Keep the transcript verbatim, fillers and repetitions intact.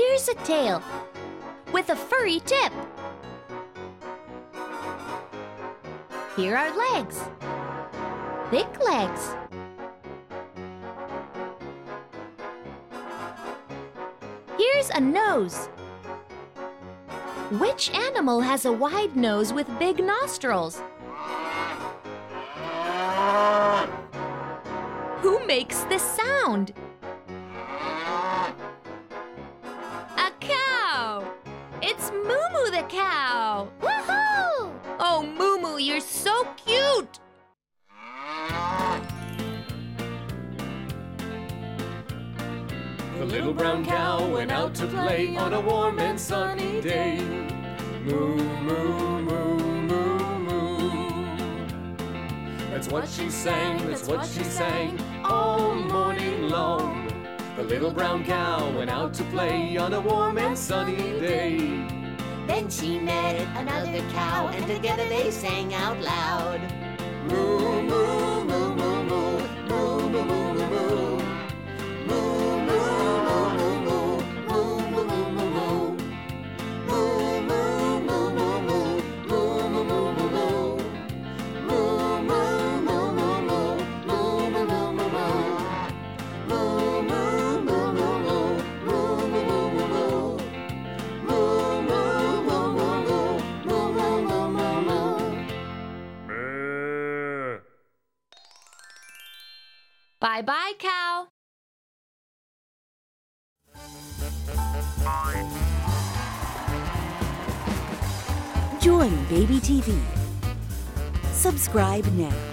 Here's a tail with a furry tip. Here are legs, thick legs. Here's a nose. Which animal has a wide nose with big nostrils? Who makes this sound? A cow! It's Moo Moo the cow! Woohoo! Oh, Moo Moo, you're so cute! The little brown cow went out to play on a warm and sunny day. Moo, moo, moo, moo, moo. That's what she sang, that's what she sang all morning long. The little brown cow went out to play on a warm and sunny day. Then she met another cow, and together they sang out loud. Moo, moo, moo, moo, moo, moo, moo, moo, moo, moo. Bye-bye, cow. Join Baby T V. Subscribe now.